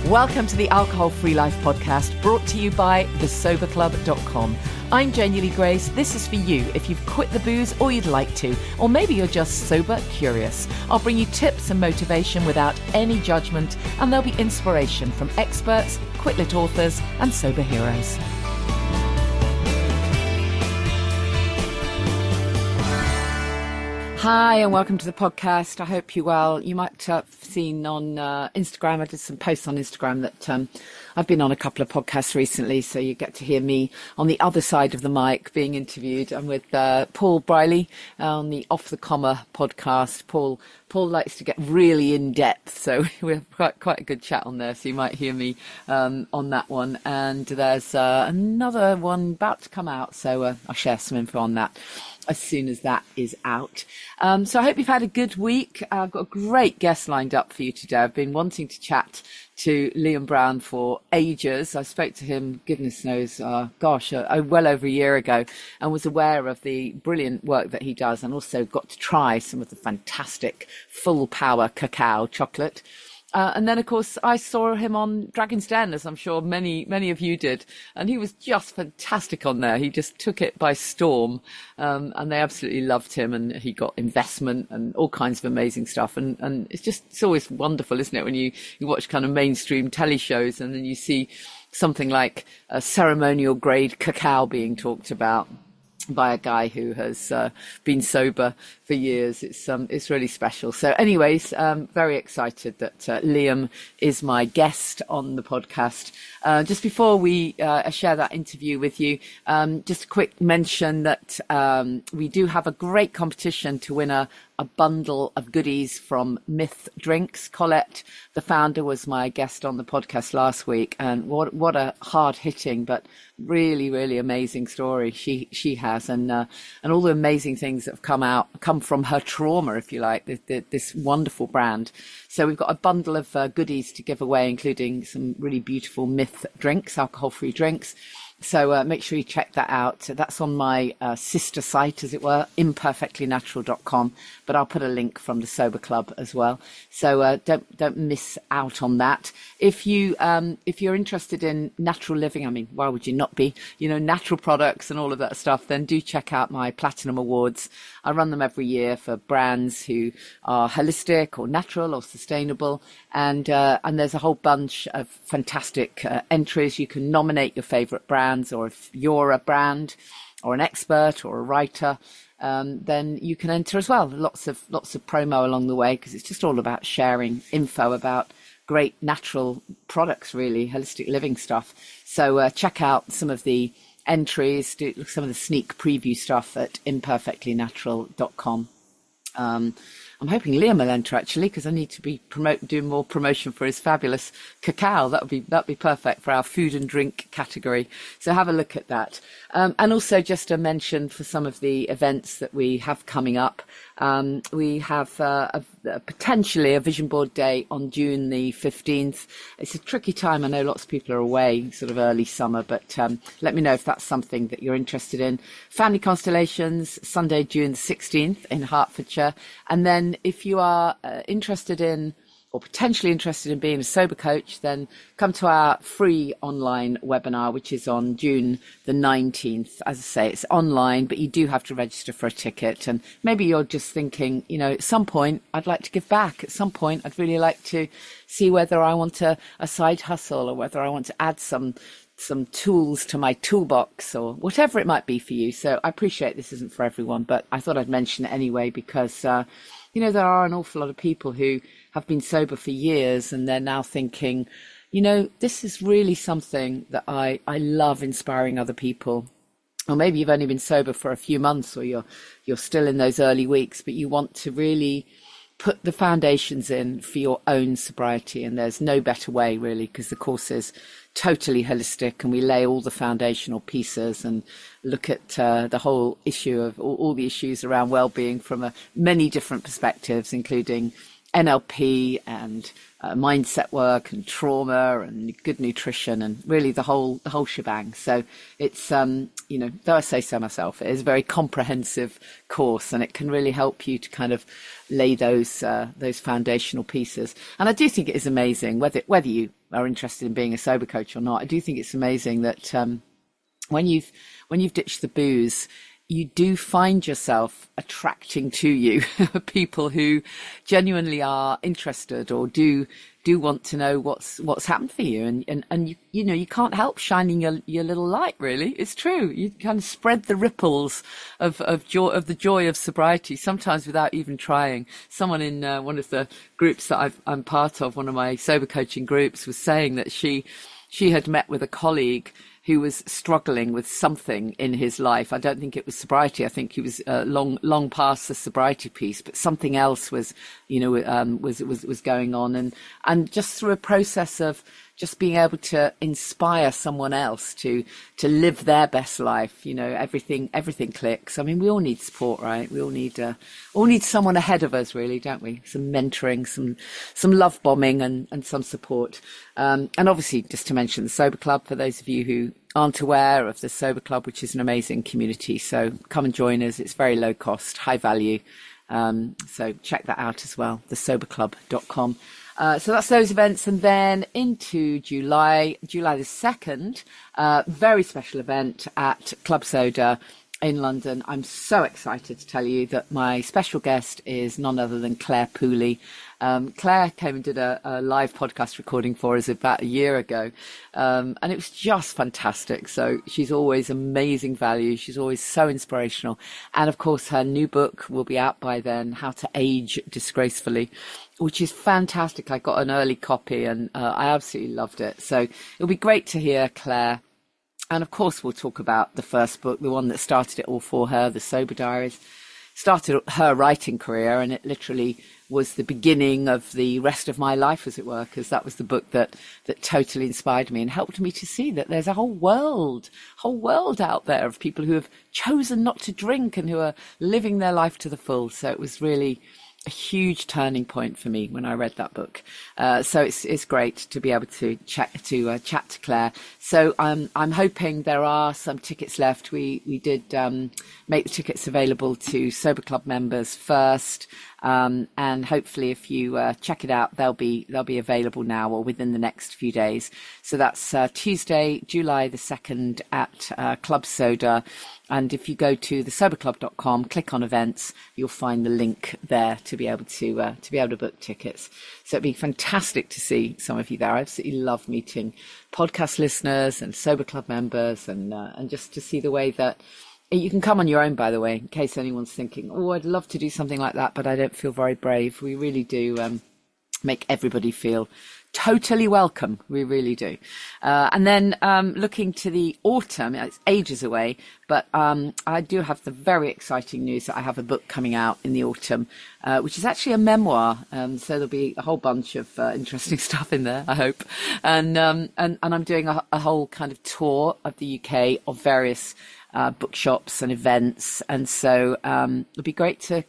Welcome to the Alcohol Free Life podcast, brought to you by thesoberclub.com. I'm Jenny Lee Grace. This is for you if you've quit the booze or you'd like to, or maybe you're just sober curious. I'll bring you tips and motivation without any judgment, and there'll be inspiration from experts, quit-lit authors, and sober heroes. Hi, and welcome to the podcast. I hope you're well. You might have seen on Instagram, I did some posts on Instagram that I've been on a couple of podcasts recently, so you get to hear me on the other side of the mic being interviewed. I'm with Paul Briley on the Off the Comma podcast. Paul likes to get really in depth, so we have quite a good chat on there, so you might hear me on that one. And there's another one about to come out, so I'll share some info on that as soon as that is out. So I hope you've had a good week. I've got a great guest lined up for you today. I've been wanting to chat to Liam Brown for ages. I spoke to him, goodness knows, well over a year ago, and was aware of the brilliant work that he does, and also got to try some of the fantastic full power cacao chocolate. And then, of course, I saw him on Dragon's Den, as I'm sure many of you did. And he was just fantastic on there. He just took it by storm. And they absolutely loved him. And he got investment and all kinds of amazing stuff. And it's always wonderful, isn't it, when you watch kind of mainstream telly shows and then you see something like a ceremonial grade cacao being talked about by a guy who has been sober for years. It's really special. So anyways, very excited that Liam is my guest on the podcast. Just before we share that interview with you, just a quick mention that we do have a great competition to win a bundle of goodies from Myth Drinks. Colette, the founder, was my guest on the podcast last week, and what a hard-hitting but really, really amazing story she has, and all the amazing things that have come from her trauma, if you like, this wonderful brand. So we've got a bundle of goodies to give away, including some really beautiful Myth drinks, alcohol-free drinks. So make sure you check that out. That's on my sister site, as it were, imperfectlynatural.com. But I'll put a link from the Sober Club as well. So don't miss out on that. If you're interested in natural living, I mean, why would you not be? Natural products and all of that stuff. Then do check out my Platinum Awards. I run them every year for brands who are holistic or natural or sustainable. And there's a whole bunch of fantastic entries. You can nominate your favorite brands, or if you're a brand or an expert or a writer, then you can enter as well. Lots of promo along the way, because it's just all about sharing info about great natural products, really, holistic living stuff. So check out some of the entries, do some of the sneak preview stuff at imperfectlynatural.com. I'm hoping Liam will enter, actually, because I need to be doing more promotion for his fabulous cacao. That'd be perfect for our food and drink category. So have a look at that. And also just a mention for some of the events that we have coming up. We have potentially a vision board day on June the 15th. It's a tricky time. I know lots of people are away, sort of early summer, but let me know if that's something that you're interested in. Family Constellations, Sunday, June the 16th in Hertfordshire. And then if you are interested in, or potentially interested in being a sober coach, then come to our free online webinar, which is on June the 19th. As I say, it's online, but you do have to register for a ticket. And maybe you're just thinking, at some point, I'd like to give back. At some point, I'd really like to see whether I want a side hustle, or whether I want to add some tools to my toolbox, or whatever it might be for you. So I appreciate this isn't for everyone, but I thought I'd mention it anyway, because there are an awful lot of people who have been sober for years, and they're now thinking, this is really something that I love, inspiring other people. Or maybe you've only been sober for a few months, or you're still in those early weeks, but you want to really put the foundations in for your own sobriety. And there's no better way, really, because the course is totally holistic, and we lay all the foundational pieces and look at the whole issue of all the issues around well-being from many different perspectives, including NLP and mindset work and trauma and good nutrition, and really the whole shebang. So it's though I say so myself, it is a very comprehensive course, and it can really help you to kind of lay those foundational pieces. And I do think it is amazing whether you are interested in being a sober coach or not, I do think it's amazing that when you've ditched the booze, you do find yourself attracting to you people who genuinely are interested or do want to know what's happened for you, and you can't help shining your little light. Really, it's true. You kind of spread the ripples of the joy of sobriety, sometimes without even trying. Someone in one of the groups that I'm part of, one of my sober coaching groups, was saying that she had met with a colleague who was struggling with something in his life. I don't think it was sobriety. I think he was long past the sobriety piece, but something else was going on, and just through a process of just being able to inspire someone else to live their best life, everything clicks. I mean, we all need support, right? We all need someone ahead of us, really, don't we? Some mentoring, some love bombing, and some support. And obviously, just to mention the Sober Club, for those of you who aren't aware of the Sober Club, which is an amazing community. So come and join us. It's very low cost, high value. So check that out as well, thesoberclub.com. So that's those events. And then into July the 2nd, very special event at Club Soda in London. I'm so excited to tell you that my special guest is none other than Claire Pooley. Claire came and did a live podcast recording for us about a year ago. And it was just fantastic. So she's always amazing value. She's always so inspirational. And of course, her new book will be out by then, How to Age Disgracefully, which is fantastic. I got an early copy and I absolutely loved it. So it'll be great to hear Claire. And of course, we'll talk about the first book, the one that started it all for her, The Sober Diaries. Started her writing career, and it literally was the beginning of the rest of my life, as it were, because that was the book that totally inspired me and helped me to see that there's a whole world out there of people who have chosen not to drink and who are living their life to the full. So it was really a huge turning point for me when I read that book. So it's great to be able to chat to Claire. So I'm hoping there are some tickets left. We did make the tickets available to Sober Club members first. And hopefully if you check it out, they'll be available now or within the next few days. So that's Tuesday, July the 2nd at Club Soda. And if you go to thesoberclub.com, click on events, you'll find the link there to be able to book tickets. So it'd be fantastic to see some of you there. I absolutely love meeting podcast listeners and Sober Club members, and just to see the way that you can come on your own, by the way, in case anyone's thinking, oh, I'd love to do something like that, but I don't feel very brave. We really do make everybody feel totally welcome. We really do. And then looking to the autumn, it's ages away, but I do have the very exciting news that I have a book coming out in the autumn, which is actually a memoir. So there'll be a whole bunch of interesting stuff in there, I hope. And I'm doing a whole kind of tour of the UK of various bookshops and events, and so it'd be great to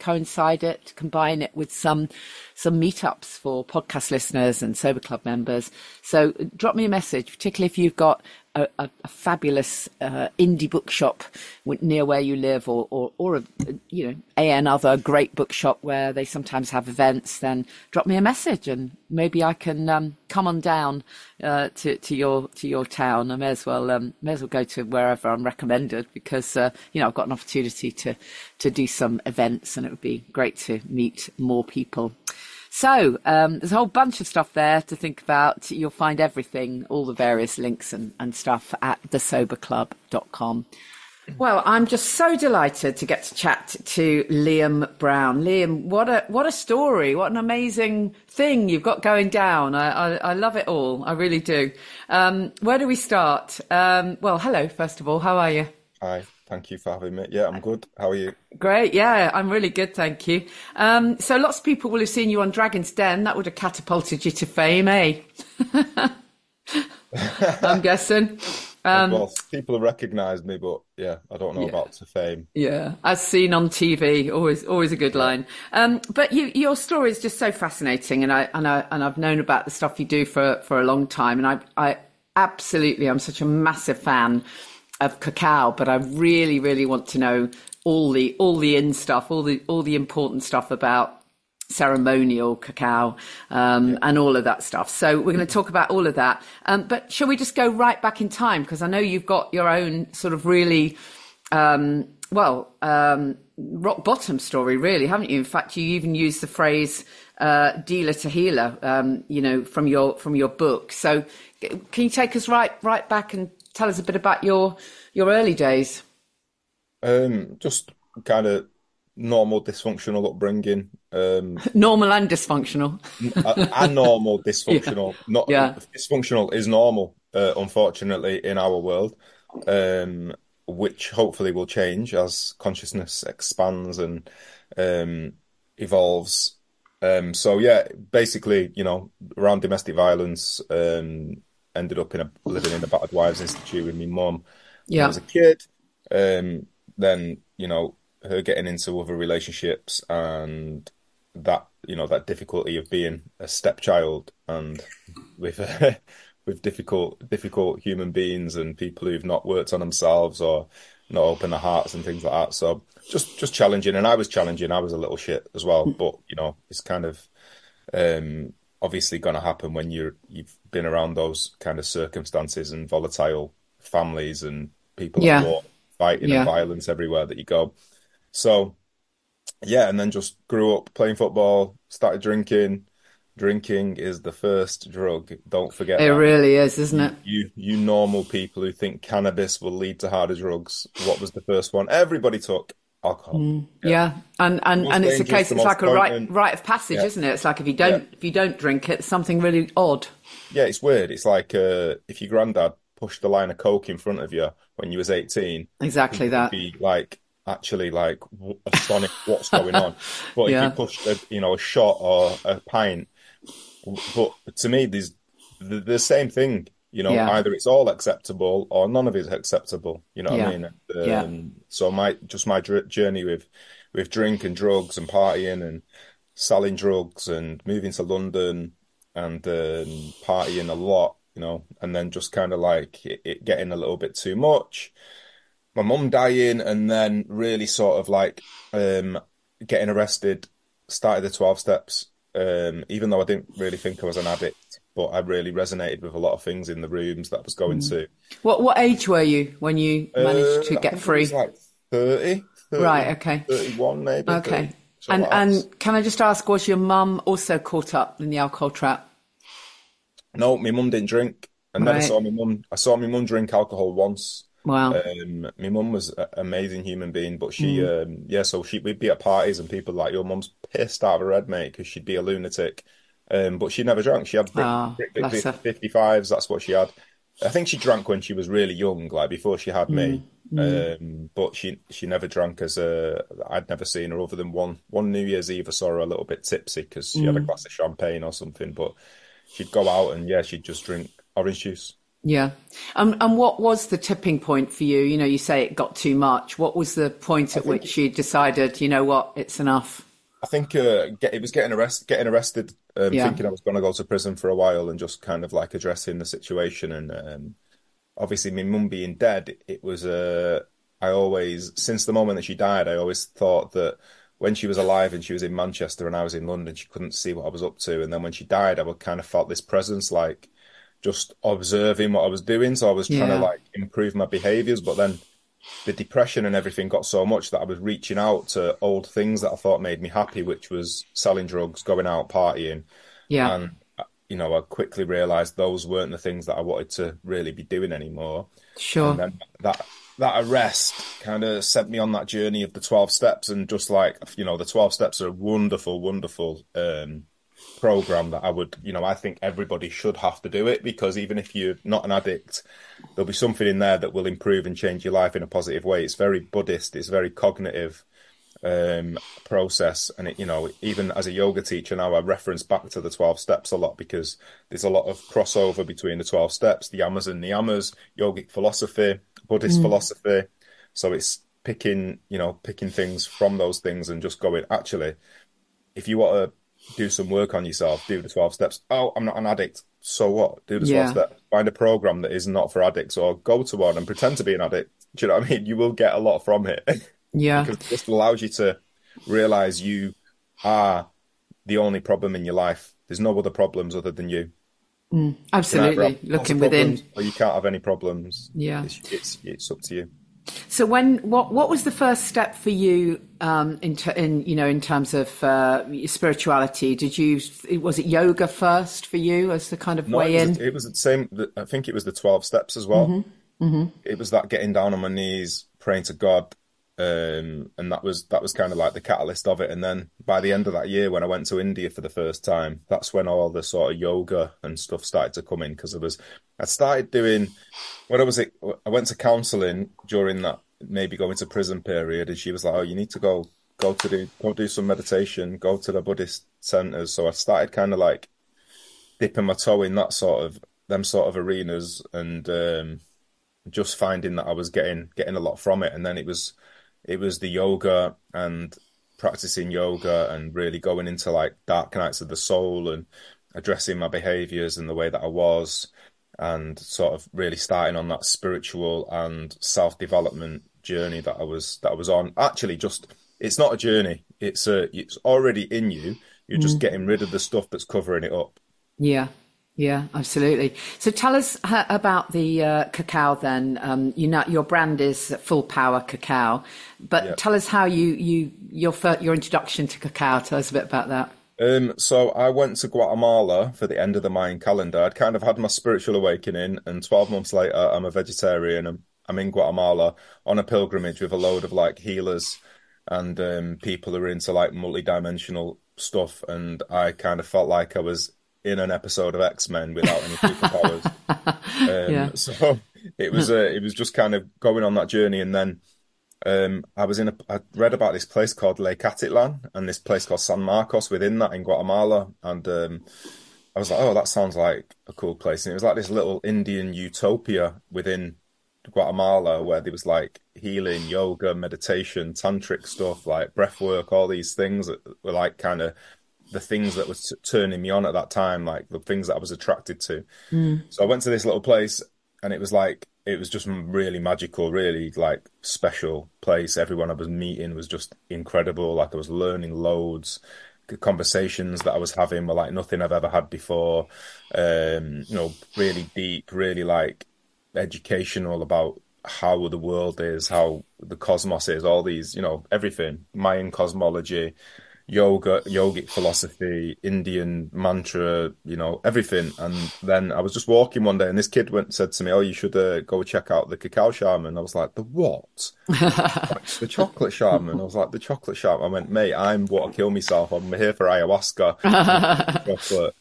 combine it with some meetups for podcast listeners and Sober Club members. So drop me a message, particularly if you've got a fabulous indie bookshop near where you live, or another great bookshop where they sometimes have events. Then drop me a message, and maybe I can come on down to your town. I may as well go to wherever I'm recommended, because I've got an opportunity to do some events, and it would be great to meet more people. So there's a whole bunch of stuff there to think about. You'll find everything, all the various links and stuff at thesoberclub.com. Well, I'm just so delighted to get to chat to Liam Brown. Liam, what a story. What an amazing thing you've got going down. I love it all. I really do. Where do we start? Well, hello, first of all. How are you? Hi, thank you for having me. Yeah, I'm good. How are you? Great. Yeah, I'm really good. Thank you. So lots of people will have seen you on Dragon's Den. That would have catapulted you to fame, eh? I'm guessing. Well, people have recognised me, but yeah, I don't know about to fame. Yeah, as seen on TV, always a good line. But your story is just so fascinating, and I've known about the stuff you do for a long time, and I absolutely, I'm such a massive fan of cacao, but I really, really want to know all the in stuff, all the important stuff about ceremonial cacao, and all of that stuff. So we're going to talk about all of that. But shall we just go right back in time? Because I know you've got your own sort of really, rock bottom story, really, haven't you? In fact, you even used the phrase dealer to healer, from your book. So can you take us right back and tell us a bit about your early days? Just kind of normal dysfunctional upbringing. Normal and dysfunctional. A normal dysfunctional. Yeah. Not Yeah. dysfunctional is normal, unfortunately, in our world, which hopefully will change as consciousness expands and evolves. So yeah, basically, around domestic violence, ended up living in a battered wives institute with my mum when I Yeah. was a kid. Then, her getting into other relationships and that difficulty of being a stepchild and with with difficult human beings and people who've not worked on themselves or not opened their hearts and things like that. So just challenging, and I was challenging. I was a little shit as well, but it's kind of obviously going to happen when you've been around those kind of circumstances and volatile families and people at Yeah. war, fighting and Yeah. violence everywhere that you go. So yeah, and then just grew up playing football, started drinking. Drinking is the first drug. Don't forget It that. really is, isn't You, it? you, you normal people who think cannabis will lead to harder drugs. What was the first one? Everybody took alcohol. Yeah. Yeah, and The and most and it's a dangerous, case. the It's most like a potent. rite of passage, Yeah, isn't it? It's like yeah, if you don't drink it, it's something really odd. yeah. It's weird. It's like if your granddad pushed a line of coke in front of you when you was 18, Exactly people would that. be like actually like astonished what's going on. But if you Yeah. pushed a shot or a pint, but to me, there's the same thing. Yeah. Either it's all acceptable or none of it is acceptable. You know what I Yeah. mean? Yeah. So my journey with drink and drugs and partying and selling drugs and moving to London and partying a lot, and then just kind of like it getting a little bit too much. My mum dying, and then really sort of like getting arrested, started the 12 steps. Even though I didn't really think I was an addict, but I really resonated with a lot of things in the rooms that I was going to. What age were you when you managed to I get think it was free? like 30, Right. 30, Okay. 31 maybe, 30, Okay. something like that. And can I just ask, was your mum also caught up in the alcohol trap? No, my mum didn't drink. I never Right. saw my mum. I saw my mum drink alcohol once. Wow. My mum was an amazing human being, but so we'd be at parties and people like, your mum's pissed out of her head, mate, because she'd be a lunatic. But she never drank. She had Ah, bless her. 55s. That's what she had. I think she drank when she was really young, like before she had me. But she never drank I'd never seen her other than one New Year's Eve. I saw her a little bit tipsy because she had a glass of champagne or something. But she'd go out and yeah, she'd just drink orange juice. Yeah. And what was the tipping point for you? You say it got too much. What was the point I at think which you decided, you know what, it's enough? I think it was getting arrested, Yeah. thinking I was going to go to prison for a while and just kind of like addressing the situation. And obviously, my mum being dead, it was I always, since the moment that she died, I always thought that when she was alive and she was in Manchester and I was in London, she couldn't see what I was up to. And then when she died, I would kind of felt this presence, like just observing what I was doing. So I was trying to Yeah. like improve my behaviors, but then the depression and everything got so much that I was reaching out to old things that I thought made me happy, which was selling drugs, going out partying. Yeah. And, I quickly realized those weren't the things that I wanted to really be doing anymore. And Sure. then that arrest kind of sent me on that journey of the 12 steps. And just like, the 12 steps are a wonderful, wonderful program that I think everybody should have to do it, because even if you're not an addict, there'll be something in there that will improve and change your life in a positive way. It's very Buddhist, it's very cognitive process. And even as a yoga teacher now, I reference back to the 12 steps a lot because there's a lot of crossover between the 12 steps, the yamas and niyamas, yogic philosophy, Buddhist philosophy. So it's picking things from those things and just going, actually, if you want to do some work on yourself, do the 12 steps. Oh, I'm not an addict. So what? Do the 12 Yeah. steps. Find a program that is not for addicts or go to one and pretend to be an addict. Do you know what I mean? You will get a lot from it Yeah. because it just allows you to realize you are the only problem in your life. There's no other problems other than you. You can either have Absolutely. lots of Looking problems within. or you can't have any problems. Yeah. It's up to you. So what was the first step for you in terms of spirituality? Was it yoga first for you as the kind of No, way in? it was the same. I think it was the 12 steps as well. It was that getting down on my knees, praying to God, and that was kind of like the catalyst of it. And then by the end of that year, when I went to India for the first time, that's when all the sort of yoga and stuff started to come in because I started doing when I went to counselling during that maybe going to prison period, and she was like, "Oh, you need to go do some meditation, go to the Buddhist centers." So I started kind of like dipping my toe in that sort of them sort of arenas and just finding that I was getting a lot from it. And then it was the yoga and practicing yoga and really going into like dark nights of the soul and addressing my behaviors and the way that I was and sort of really starting on that spiritual and self-development journey that I was on. Actually, just it's not a journey. It's already in you. You're just getting rid of the stuff that's covering it up. Yeah, yeah, absolutely. So tell us about the cacao then. Your brand is Full Power Cacao, but Yeah. tell us how your introduction to cacao. Tell us a bit about that. So I went to Guatemala for the end of the Mayan calendar. I'd kind of had my spiritual awakening, and 12 months later, I'm a vegetarian. I'm in Guatemala on a pilgrimage with a load of like healers and people who are into like multi-dimensional stuff. And I kind of felt like I was in an episode of X-Men without any superpowers. Yeah. So it was just kind of going on that journey, and then I read about this place called Lake Atitlan and this place called San Marcos within that in Guatemala. And I was like, oh, that sounds like a cool place. And it was like this little Indian utopia within Guatemala where there was like healing, yoga, meditation, tantric stuff, like breath work, all these things that were like kind of the things that was turning me on at that time, like the things that I was attracted to. So I went to this little place and it was just really magical, really like special place. Everyone I was meeting was just incredible. Like I was learning loads. The conversations that I was having were like nothing I've ever had before. Really deep, really like educational about how the world is, how the cosmos is, all these, everything, Mayan cosmology, yoga, yogic philosophy, Indian mantra, everything. And then I was just walking one day and this kid said to me, "Oh, you should go check out the cacao shaman." I was like, "The what?" Like, the chocolate shaman. I was like, "The chocolate shaman." I went, "Mate, I'm what to kill myself. I'm here for ayahuasca and chocolate."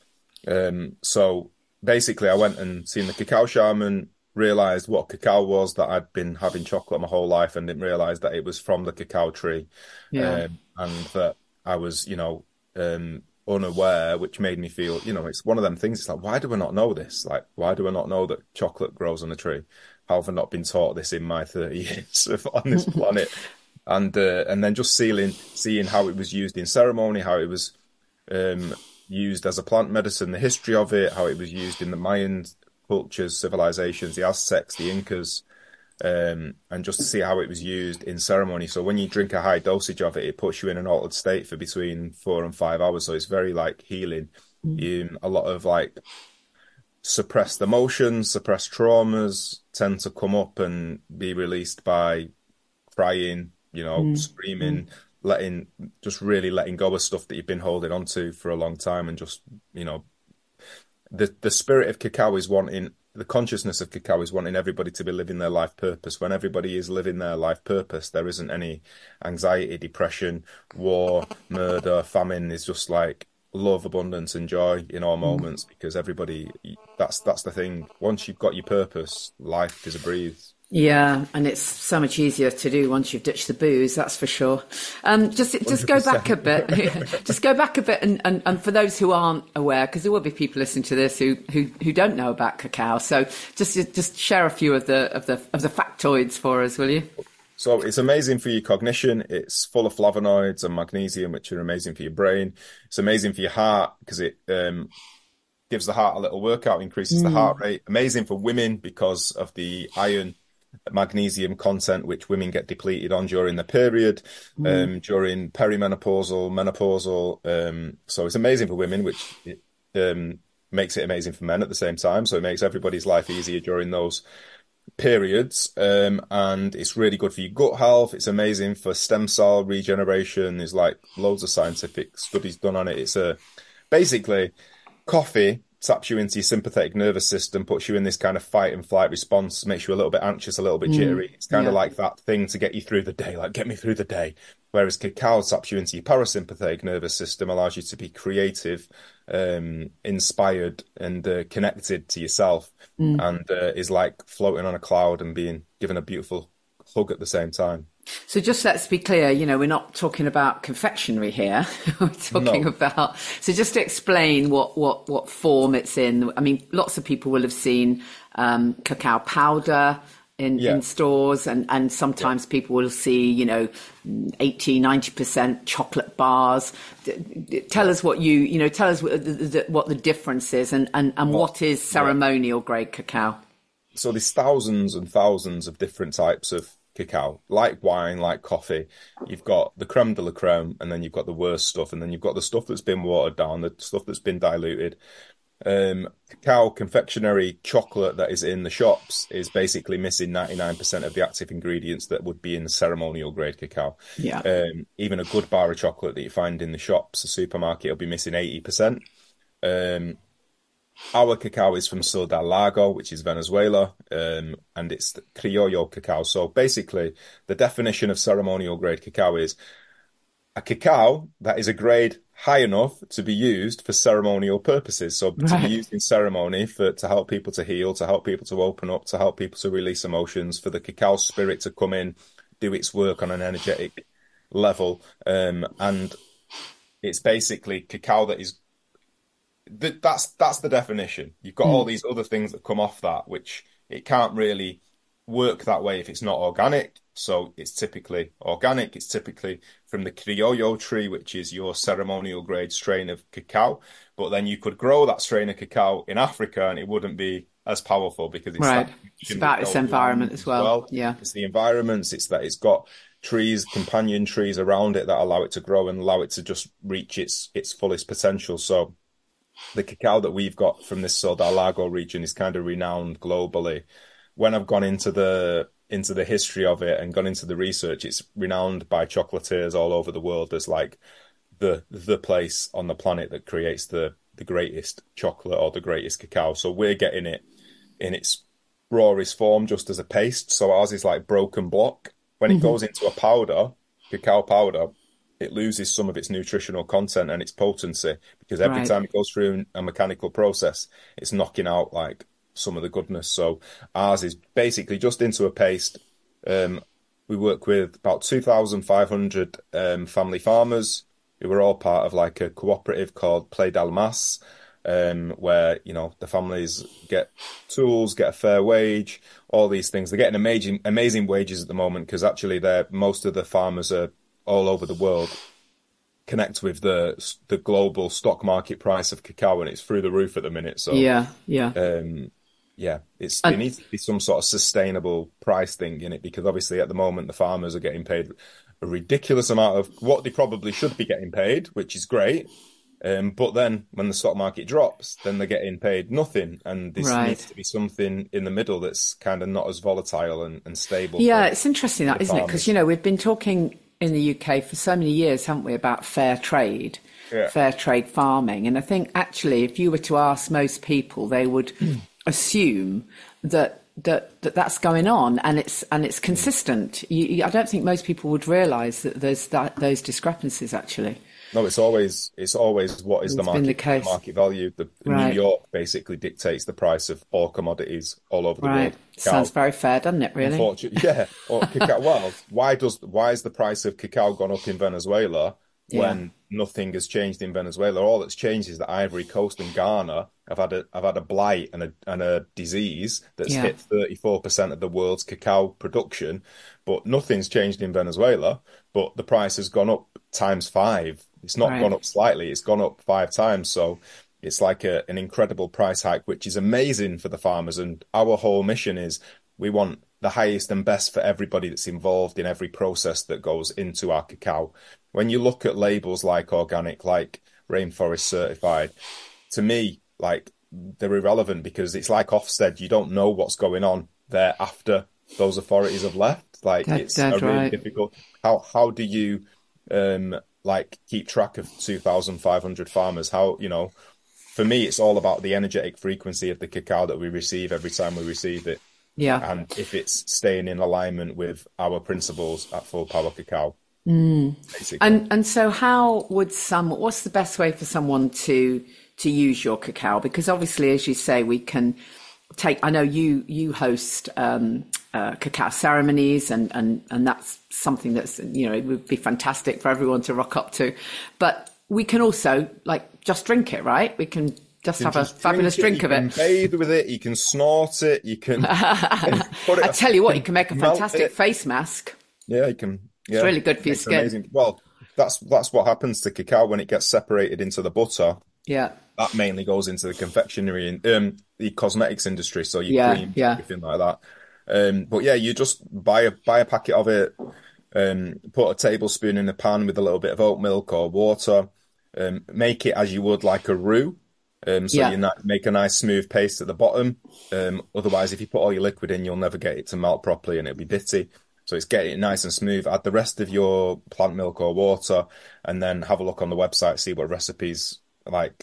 So basically I went and seen the cacao shaman, realized what cacao was, that I'd been having chocolate my whole life and didn't realize that it was from the cacao tree. Yeah. And that I was, unaware, which made me feel, it's one of them things. It's like, why do I not know this? Like, why do I not know that chocolate grows on a tree? How have I not been taught this in my 30 years on this planet? And then just seeing how it was used in ceremony, how it was um, used as a plant medicine, the history of it, how it was used in the Mayan cultures, civilizations, the Aztecs, the Incas, and just to see how it was used in ceremony. So when you drink a high dosage of it, it puts you in an altered state for between 4 and 5 hours. So it's very like healing. A lot of like suppressed emotions, suppressed traumas tend to come up and be released by crying, screaming, really letting go of stuff that you've been holding on to for a long time, and just, the spirit of cacao is wanting the consciousness of cacao is wanting everybody to be living their life purpose. When everybody is living their life purpose, there isn't any anxiety, depression, war, murder, famine. Is just like love, abundance, and joy in all moments, because everybody, that's the thing. Once you've got your purpose, life is a breeze. Yeah, and it's so much easier to do once you've ditched the booze, that's for sure. Just go back a 100%. bit, just go back a bit, and for those who aren't aware, because there will be people listening to this who don't know about cacao, so just share a few of the factoids for us, will you? So it's amazing for your cognition. It's full of flavonoids and magnesium, which are amazing for your brain. It's amazing for your heart because it gives the heart a little workout, increases the heart rate. Amazing for women because of the iron magnesium content, which women get depleted on during the period, Mm. during perimenopausal, menopausal. So it's amazing for women, which makes it amazing for men at the same time. So it makes everybody's life easier during those periods. And it's really good for your gut health. It's amazing for stem cell regeneration. There's like loads of scientific studies done on it. It's basically coffee taps you into your sympathetic nervous system, puts you in this kind of fight and flight response, makes you a little bit anxious, a little bit Mm. jittery. It's kind of Yeah. like that thing to get you through the day, like get me through the day. Whereas cacao taps you into your parasympathetic nervous system, allows you to be creative, inspired, and connected to yourself, Mm. and is like floating on a cloud and being given a beautiful hug at the same time. So just let's be clear, we're not talking about confectionery here. We're talking No, about, so just to explain what form it's in. I mean, lots of people will have seen cacao powder in yeah, stores, and yeah. sometimes people will see, 80, 90% chocolate bars. Tell us tell us what the difference is, and What? what is Yeah. ceremonial grade cacao. So there's thousands and thousands of different types of cacao, like wine, like coffee. You've got the creme de la creme, and then you've got the worst stuff, and then you've got the stuff that's been watered down, the stuff that's been diluted. Cacao confectionery chocolate that is in the shops is basically missing 99% of the active ingredients that would be in ceremonial grade cacao. Yeah. Even a good bar of chocolate that you find in the shops, the supermarket, will be missing 80%. Um, our cacao is from Ciudad del Lago, which is Venezuela, and it's the Criollo cacao. So basically, the definition of ceremonial grade cacao is a cacao that is a grade high enough to be used for ceremonial purposes. So to be Right. used in ceremony to help people to heal, to help people to open up, to help people to release emotions, for the cacao spirit to come in, do its work on an energetic level. And it's basically cacao that is that's the definition. You've got all Mm. these other things that come off that, which it can't really work that way if it's not organic. So it's typically organic. It's typically from the Criollo tree, which is your ceremonial grade strain of cacao. But then you could grow that strain of cacao in Africa and it wouldn't be as powerful because it's Right. that It's connection with about its those environment lands as as well. well. Yeah. It's the environments. It's that it's got trees, companion trees around it that allow it to grow and allow it to just reach its fullest potential. So the cacao that we've got from this Ciudad Lago region is kind of renowned globally. When I've gone into the history of it and gone into the research, it's renowned by chocolatiers all over the world as like the place on the planet that creates the greatest chocolate or the greatest cacao. So we're getting it in its rawest form just as a paste. So ours is like broken block. When it Hmm. goes into a powder, cacao powder, it loses some of its nutritional content and its potency because every Right. time it goes through a mechanical process, it's knocking out like some of the goodness. So ours is basically just into a paste. Um, we work with about 2,500 family farmers who are all part of like a cooperative called Play Del Mas, where the families get tools, get a fair wage, all these things. They're getting amazing wages at the moment because actually most of the farmers are all over the world connect with the global stock market price of cacao, and it's through the roof at the minute. So Yeah. Yeah. um, yeah, there And needs to be some sort of sustainable price thing in it because obviously at the moment the farmers are getting paid a ridiculous amount of what they probably should be getting paid, which is great. But then when the stock market drops, then they're getting paid nothing, and this needs right. to be something in the middle that's kind of not as volatile and stable Yeah, it's interesting for that, the isn't it? Because, farmers. we've been talking in the UK for so many years, haven't we, about Yeah, fair trade farming. And I think actually, if you were to ask most people, they would assume that's going on and it's Mm. consistent. I don't think most people would realise that there's those discrepancies actually. No, it's always what is the It's been the market case. value. The New Right, York basically dictates the price of all commodities all over the right. world. Sounds Cacao, very fair, doesn't it, really? unfortunately, yeah. Or cacao. Well, why is the price of cacao gone up in Venezuela Yeah, when nothing has changed in Venezuela? All that's changed is that Ivory Coast and Ghana have had a blight and a disease that's yeah, hit 34% of the world's cacao production, but nothing's changed in Venezuela. But the price has gone up times five. It's not right. gone up slightly, it's gone up five times. So it's like an incredible price hike, which is amazing for the farmers. And our whole mission is we want the highest and best for everybody that's involved in every process that goes into our cacao. When you look at labels like organic, like rainforest certified, to me, like they're irrelevant because it's like Ofsted. You don't know what's going on there after those authorities have left. Like it's a Dead really right. difficult. How do you like keep track of 2,500 farmers? How, for me, it's all about the energetic frequency of the cacao that we receive every time we receive it. Yeah. And if it's staying in alignment with our principles at Full Power Cacao, basically. And so what's the best way for someone to use your cacao? Because obviously, as you say, we can I know you host cacao ceremonies, and that's something that's, it would be fantastic for everyone to rock up to. But we can also like just drink it, right? We can just have a fabulous drink of it. You can bathe with it, you can snort it, you can put it. I tell you what, you can make a fantastic face mask. Yeah, you can. Yeah, it's really good for your skin. Amazing. Well, that's what happens to cacao when it gets separated into the butter. Yeah. That mainly goes into the confectionery and the cosmetics industry, so your cream, everything like that. But yeah, you just buy a packet of it, put a tablespoon in a pan with a little bit of oat milk or water, make it as you would like a roux. You make a nice smooth paste at the bottom. Otherwise, if you put all your liquid in, you'll never get it to melt properly and it'll be bitty. So it's getting it nice and smooth. Add the rest of your plant milk or water, and then have a look on the website, see what recipes like,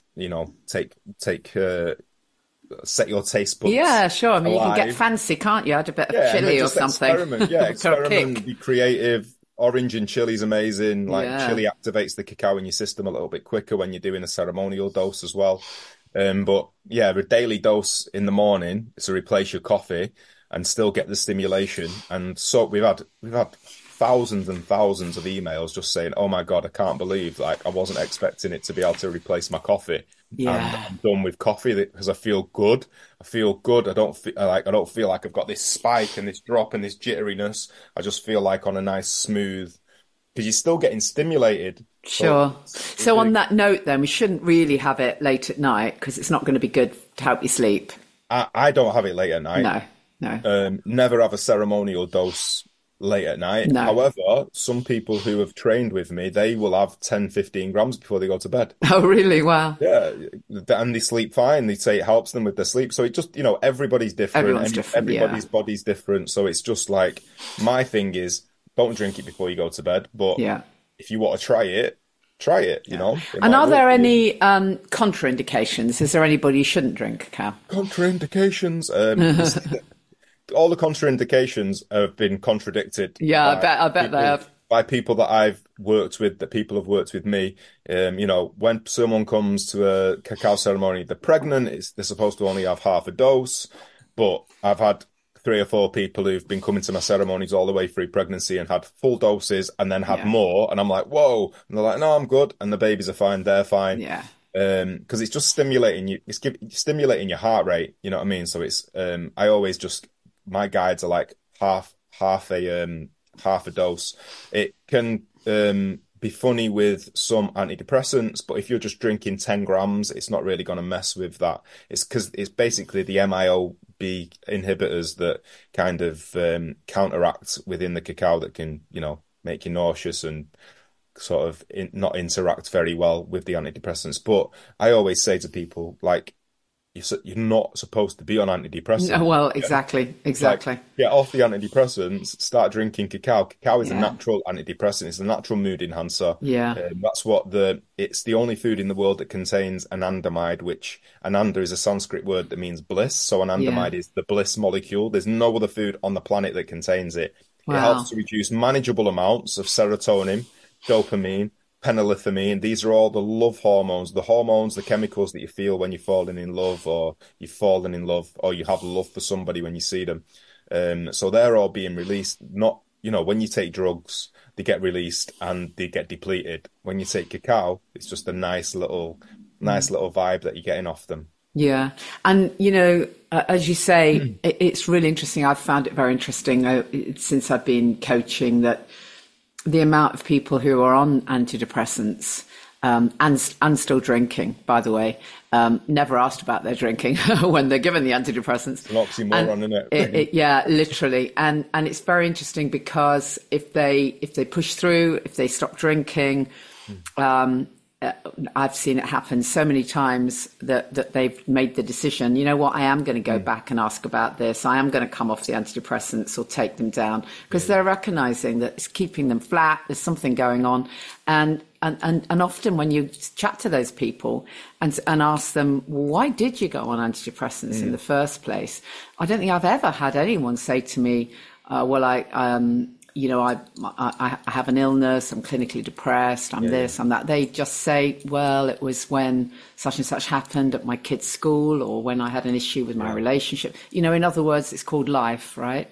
set your taste buds. Yeah, sure. I mean, alive. You can get fancy, can't you? Add a bit of chili or something. Experiment. Yeah, experiment. Be creative. Orange and chili's amazing. Chili activates the cacao in your system a little bit quicker when you're doing a ceremonial dose as well. But yeah, a daily dose in the morning to replace your coffee and still get the stimulation. And so we've had thousands and thousands of emails just saying, "Oh my God, I can't believe I wasn't expecting it to be able to replace my coffee." Yeah. And I'm done with coffee because I feel good. I don't feel like I've got this spike and this drop and this jitteriness. I just feel like on a nice smooth, because you're still getting stimulated. Sure. So on that note, then we shouldn't really have it late at night because it's not going to be good to help you sleep. I don't have it late at night. No. Never have a ceremonial dose late at night. No. However, some people who have trained with me, they will have 10, 15 grams before they go to bed. Oh, really? Wow. Yeah. And they sleep fine. They say it helps them with their sleep. So it just, everybody's different. Everybody's body's different. So it's just like, my thing is, don't drink it before you go to bed. But if you want to try it, you know. And are there any contraindications? Is there anybody you shouldn't drink cacao? Contraindications? All the contraindications have been contradicted. Yeah, I bet they have. By people that I've worked with, that people have worked with me. When someone comes to a cacao ceremony, they're pregnant, they're supposed to only have half a dose. But I've had 3 or 4 people who've been coming to my ceremonies all the way through pregnancy and had full doses and then had more. And I'm like, whoa. And they're like, no, I'm good. And the babies are fine. They're fine. Yeah. Because it's just stimulating you. It's stimulating your heart rate. You know what I mean? So it's, I always just, my guides are like half a dose. It can be funny with some antidepressants, but if you're just drinking 10 grams, it's not really going to mess with that. It's because it's basically the MIOB inhibitors that kind of counteract within the cacao that can, make you nauseous and sort of not interact very well with the antidepressants. But I always say to people, like, you're not supposed to be on antidepressants. No, well, exactly. Like, get off the antidepressants, start drinking cacao. Cacao is a natural antidepressant. It's a natural mood enhancer. Yeah. That's it's the only food in the world that contains anandamide, which ananda is a Sanskrit word that means bliss. So anandamide is the bliss molecule. There's no other food on the planet that contains it. Wow. It helps to reduce manageable amounts of serotonin, dopamine, phenethylamine. These are all the love hormones, the chemicals that you feel when you're falling in love, or you've fallen in love, or you have love for somebody when you see them. So they're all being released. Not, when you take drugs, they get released and they get depleted. When you take cacao, it's just a nice little vibe that you're getting off them. Yeah. And, as you say, it's really interesting. I've found it very interesting since I've been coaching that the amount of people who are on antidepressants and still drinking, by the way. Never asked about their drinking when they're given the antidepressants. An oxymoron, isn't it? Yeah, literally. And it's very interesting because if they push through, if they stop drinking, I've seen it happen so many times that they've made the decision, you know what, I am going to go back and ask about this. I am going to come off the antidepressants or take them down, because they're recognizing that it's keeping them flat. There's something going on. And often when you chat to those people and ask them, well, why did you go on antidepressants in the first place? I don't think I've ever had anyone say to me, I have an illness, I'm clinically depressed, I'm this, I'm that. They just say, well, it was when such and such happened at my kid's school, or when I had an issue with my relationship. You know, in other words, it's called life, right?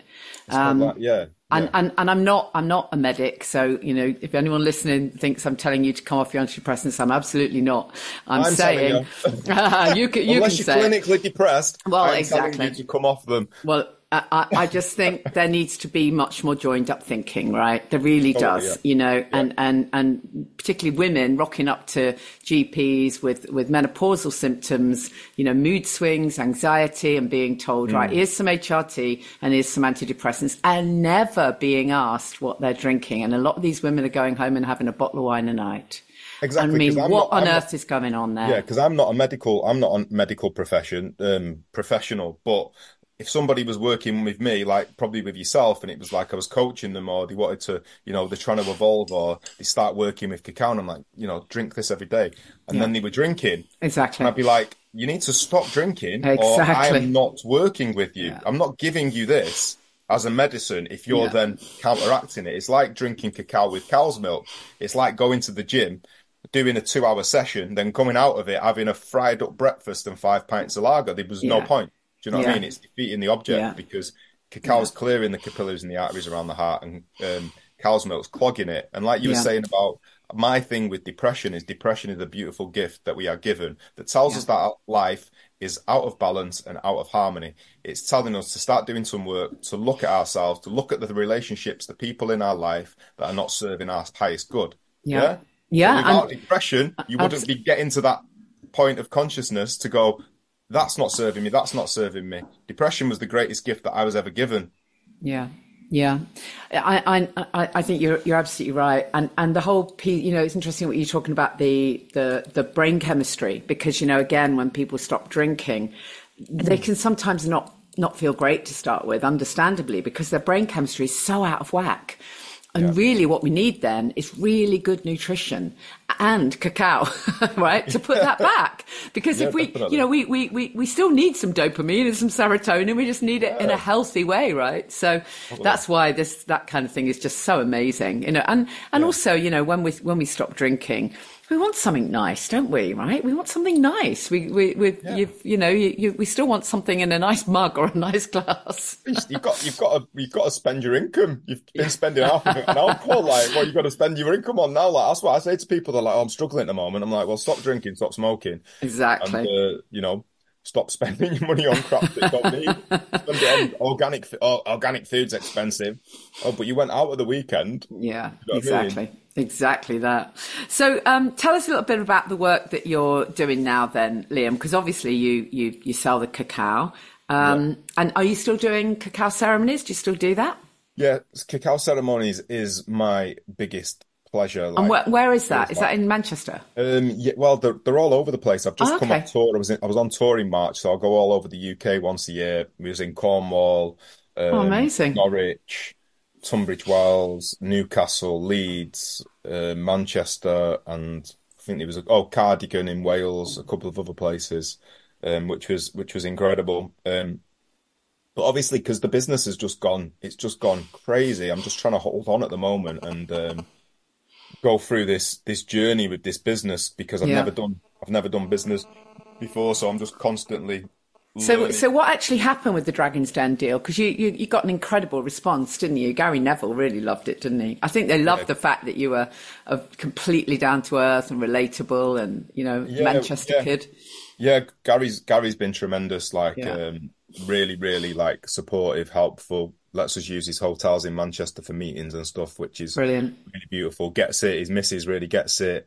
And I'm not a medic, so you know, if anyone listening thinks I'm telling you to come off your antidepressants, I'm absolutely not. I'm saying you can unless you're clinically depressed. Well, I'm exactly. telling you to come off them. Well, I just think there needs to be much more joined up thinking, right? There really does, you know, and particularly women rocking up to GPs with menopausal symptoms, you know, mood swings, anxiety, and being told, right, here's some HRT and here's some antidepressants, and never being asked what they're drinking. And a lot of these women are going home and having a bottle of wine a night. Exactly. I mean, what on earth is going on there? Yeah, because I'm not a medical professional, but if somebody was working with me, like probably with yourself, and it was like I was coaching them, or they wanted to, you know, they're trying to evolve, or they start working with cacao, and I'm like, you know, drink this every day. And then they were drinking. Exactly. And I'd be like, you need to stop drinking, exactly. or I am not working with you. I'm not giving you this as a medicine if you're then counteracting it. It's like drinking cacao with cow's milk. It's like going to the gym, doing a 2-hour session, then coming out of it, having a fried up breakfast and 5 pints of lager. There was no point. Do you know what I mean? It's defeating the object because cacao's clearing the capillaries and the arteries around the heart, and cow's milk's clogging it. And like you were saying about my thing with depression is a beautiful gift that we are given that tells us that our life is out of balance and out of harmony. It's telling us to start doing some work, to look at ourselves, to look at the relationships, the people in our life that are not serving our highest good. Yeah. So without depression, you wouldn't be getting to that point of consciousness to go, that's not serving me. That's not serving me. Depression was the greatest gift that I was ever given. Yeah. I think you're absolutely right. And the whole piece, you know, it's interesting what you're talking about, the brain chemistry, because, you know, again, when people stop drinking, they can sometimes not feel great to start with, understandably, because their brain chemistry is so out of whack. And really what we need then is really good nutrition and cacao, right? To put that back. Because if we, definitely. You know, we still need some dopamine and some serotonin. We just need it in a healthy way, right? So that's why that kind of thing is just so amazing, you know, and also, you know, when we stop drinking, we want something nice, don't we? Right? We want something nice. We still want something in a nice mug or a nice glass. You've got to spend your income. You've been spending half of it on alcohol. Like, well, you've got to spend your income on now. Like, that's what I say to people. They're like, "Oh, I'm struggling at the moment." I'm like, "Well, stop drinking, stop smoking, exactly. And you know, stop spending your money on crap that you don't need. Spend it on organic. Organic food's expensive. Oh, but you went out at the weekend. Yeah, you know exactly. I mean? Exactly that. So tell us a little bit about the work that you're doing now then, Liam, because obviously you sell the cacao. And are you still doing cacao ceremonies? Do you still do that? Yeah, cacao ceremonies is my biggest pleasure. And where is that? Is that in Manchester? Well, they're all over the place. I've just come off tour. I was on tour in March, so I'll go all over the UK once a year. We was in Cornwall, amazing. Norwich, Tunbridge Wells, Newcastle, Leeds, Manchester, and I think there was Cardigan in Wales, a couple of other places, which was incredible. But obviously, because the business has it's just gone crazy. I'm just trying to hold on at the moment and go through this journey with this business because I've never done business before, so I'm just constantly. So what actually happened with the Dragon's Den deal? Because you got an incredible response, didn't you? Gary Neville really loved it, didn't he? I think they loved the fact that you were completely down to earth and relatable, and you know, Manchester kid. Yeah, Gary's been tremendous. Like really, really like supportive, helpful. lets us use his hotels in Manchester for meetings and stuff, which is Brilliant. really beautiful. Gets it. His missus really gets it.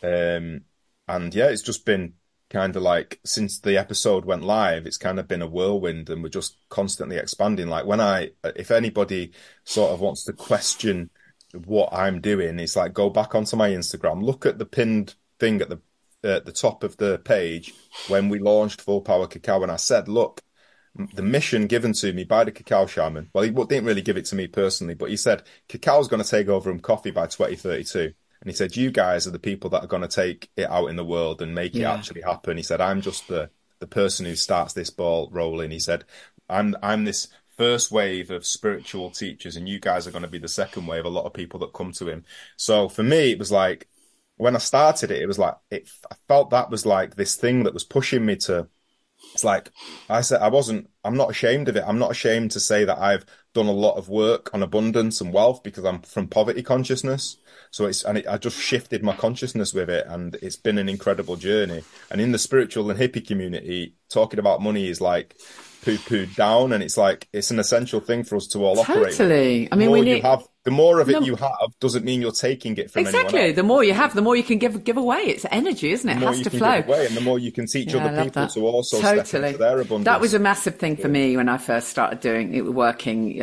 And yeah, it's just been kind of like since the episode went live, it's kind of been a whirlwind, and we're just constantly expanding. Like if anybody sort of wants to question what I'm doing, it's like go back onto my Instagram, look at the pinned thing at the top of the page when we launched Full Power Cacao, and I said, look, the mission given to me by the cacao shaman. Well, he didn't really give it to me personally, but he said cacao's going to take over from coffee by 2032. And he said, you guys are the people that are going to take it out in the world and make it actually happen. He said, I'm just the person who starts this ball rolling. He said, I'm this first wave of spiritual teachers, and you guys are going to be the second wave, a lot of people that come to him. So for me, it was like, when I started it, it was like, I felt that was like this thing that was pushing me to, it's like I said, I'm not ashamed of it. I'm not ashamed to say that I've done a lot of work on abundance and wealth because I'm from poverty consciousness. So I just shifted my consciousness with it, and it's been an incredible journey. And in the spiritual and hippie community, talking about money is like poo-pooed down, and it's like it's an essential thing for us to all operate. Totally. I mean, the more of it you have doesn't mean you're taking it from anyone else. The more you have, the more you can give away. It's energy, isn't it? It has to flow. And the more you can teach other people to also step into their abundance. That was a massive thing for me when I first started doing it, working,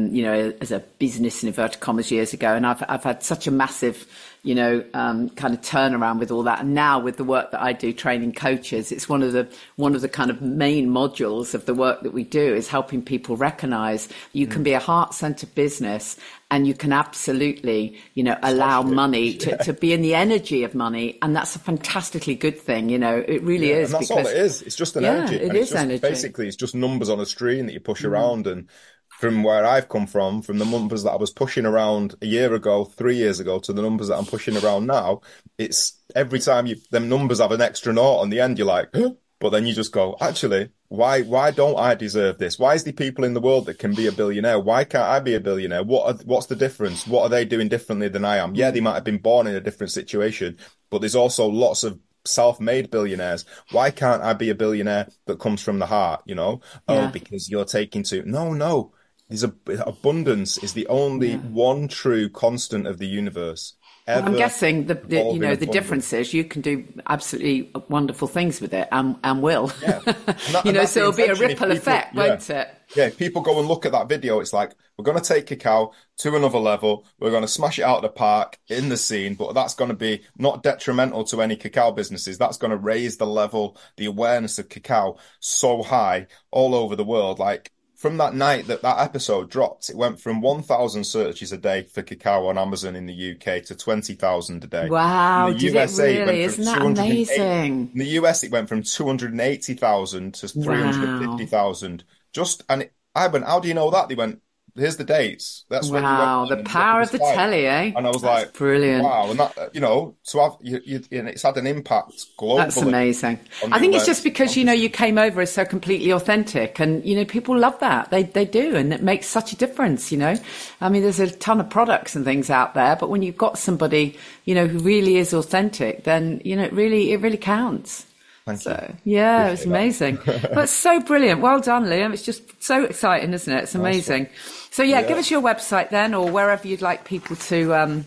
as a business in inverted commas years ago. And I've had such a massive, kind of turnaround with all that. And now with the work that I do, training coaches, it's one of the kind of main modules of the work that we do is helping people recognize you can be a heart-centered business, and you can absolutely, allow money to be in the energy of money. And that's a fantastically good thing. It really is. And that's all it is. It's just an energy. It is energy. Basically, it's just numbers on a screen that you push around. And from where I've come from the numbers that I was pushing around a year ago, 3 years ago, to the numbers that I'm pushing around now, it's every time them numbers have an extra naught on the end, you're like, huh? But then you just go, actually, why don't I deserve this? Why is the people in the world that can be a billionaire? Why can't I be a billionaire? What's the difference? What are they doing differently than I am? Yeah, they might have been born in a different situation, but there's also lots of self-made billionaires. Why can't I be a billionaire that comes from the heart? Oh, because you're taking no. There's abundance is the only one true constant of the universe. I'm guessing the difference is you can do absolutely wonderful things with it and will. Yeah. So it'll be a ripple effect, won't it? Yeah, if people go and look at that video, it's like, we're going to take cacao to another level. We're going to smash it out of the park in the scene, but that's going to be not detrimental to any cacao businesses. That's going to raise the level, the awareness of cacao so high all over the world. Like, from that night that episode dropped, it went from 1,000 searches a day for cacao on Amazon in the UK to 20,000 a day. Wow, did it really? Isn't that amazing? In the US, it went from 280,000 to 350,000. I went, how do you know that? They went, here's the dates. That's when the power of the telly, eh? And I was like, brilliant. Wow. And that, to have, it's had an impact globally. That's amazing. I think it's just because, you came over as so completely authentic, and, people love that. They do. And it makes such a difference, I mean, there's a ton of products and things out there, but when you've got somebody, who really is authentic, then, it really counts. Thank you. Yeah, it was amazing. That's so brilliant. Well done, Liam. It's just so exciting, isn't it? It's amazing. Nice. So give us your website then, or wherever you'd like people to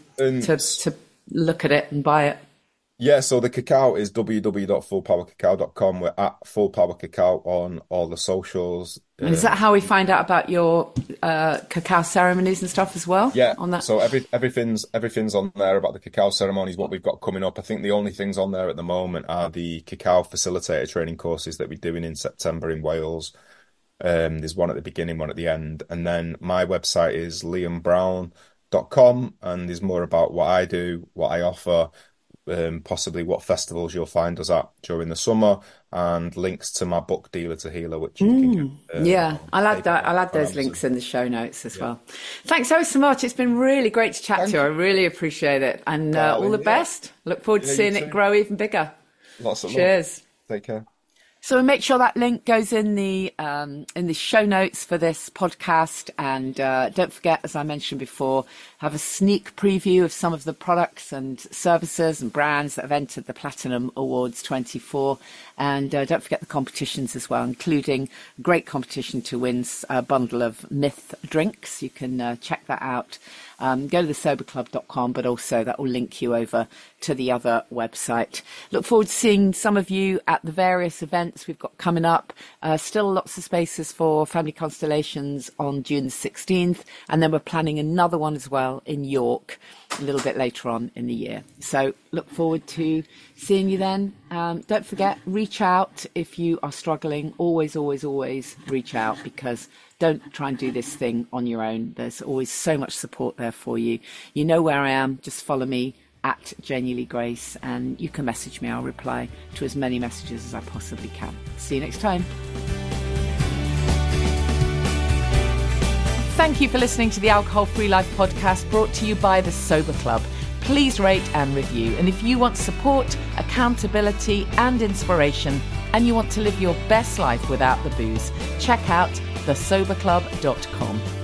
look at it and buy it. Yeah, so the cacao is www.fullpowercacao.com. We're at Full Power Cacao on all the socials. And is that how we find out about your cacao ceremonies and stuff as well? Yeah, on that? So everything's on there about the cacao ceremonies, what we've got coming up. I think the only things on there at the moment are the cacao facilitator training courses that we're doing in September in Wales. There's one at the beginning, one at the end. And then my website is liambrown.com, and there's more about what I do, what I offer, possibly what festivals you'll find us at during the summer, and links to my book Dealer to Healer, which you can get. I'll add that. I'll add those links in the show notes as well. Thanks so much. It's been really great to chat to you. I really appreciate it, and all the best. Look forward to seeing it grow even bigger. Lots of Cheers. Love. Take care. So make sure that link goes in the show notes for this podcast, and don't forget, as I mentioned before, have a sneak preview of some of the products and services and brands that have entered the Platinum Awards 24, and don't forget the competitions as well, including a great competition to win a bundle of Myth drinks. You can check that out. Go to thesoberclub.com, but also that will link you over to the other website. Look forward to seeing some of you at the various events we've got coming up. Still lots of spaces for Family Constellations on June the 16th. And then we're planning another one as well in York a little bit later on in the year. So look forward to seeing you then. Don't forget, reach out if you are struggling. Always, always, always reach out, because don't try and do this thing on your own. There's always so much support there for you. You know where I am. Just follow me at Genuinely Grace, and you can message me. I'll reply to as many messages as I possibly can. See you next time. Thank you for listening to the Alcohol Free Life podcast, brought to you by The Sober Club. Please rate and review. And if you want support, accountability and inspiration, and you want to live your best life without the booze, check out thesoberclub.com.